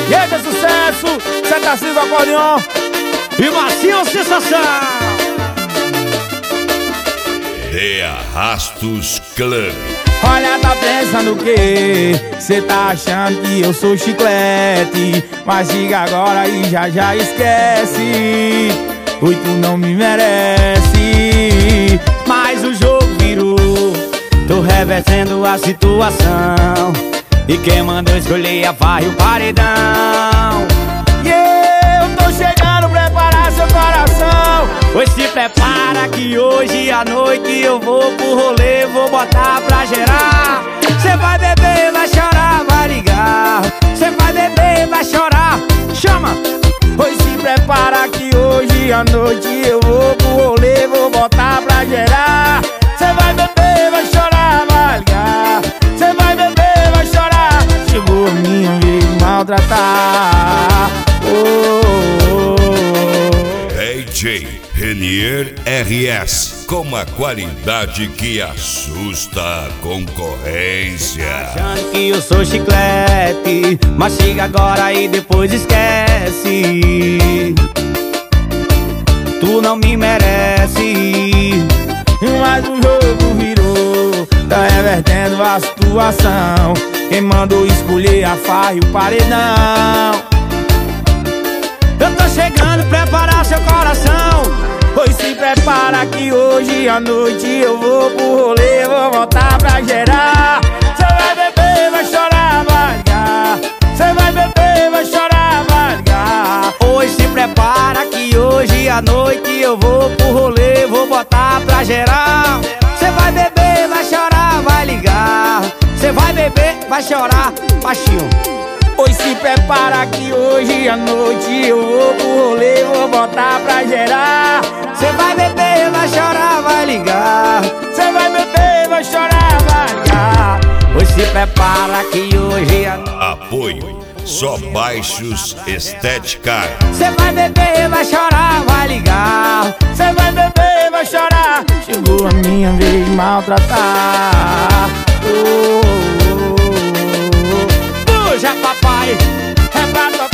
E aí, é sucesso, cê tá assim do acordeon E Macio Sensação. De Arrastos Club. Olha, tá pensando o quê? Cê tá achando que eu sou chiclete, mas diga agora e já esquece. Oi, tu não me merece. Mas o jogo virou, tô revertendo a situação, e quem mandou escolher a farra e o paredão. E eu tô chegando, preparar seu coração. Pois se prepara que hoje à noite eu vou pro rolê, vou botar pra gerar. Cê vai beber, vai chorar, vai ligar. Cê vai beber, vai chorar, chama. Pois se prepara que hoje à noite eu vou pro rolê, vou botar pra gerar. Cê vai beber, vai chorar, vai ligar. Cê vai beber, vai chorar. Chegou a minha vez de maltratar. DJ Renier RS, com uma qualidade que assusta a concorrência. Achando que eu sou chiclete, mastiga agora e depois esquece. Tu não me merece. Mas o jogo virou, tá revertendo a situação. Quem mandou escolher a farra e o paredão. Eu tô chegando, preparar seu coração. Pois se prepara que hoje à noite eu vou pro rolê, vou voltar pra gerar. Cê vai beber, vai chorar, vai ligar. Cê vai beber, vai chorar, vai ligar. Pois se prepara que hoje à noite eu vou pro rolê, vou botar pra gerar. Cê vai beber, vai chorar, vai ligar. Cê vai beber, vai chorar, baixinho. Pois se prepara que hoje à noite eu vou pro rolê, vou botar pra gerar. Cê vai beber, vai chorar, vai ligar. Cê vai beber, vai chorar, vai ligar. Pois se prepara que hoje à noite. Apoio Só Baixos Estética. Cê vai beber, vai chorar, vai ligar. Cê vai beber, vai chorar. Chegou a minha vez de maltratar. Já papai, é pra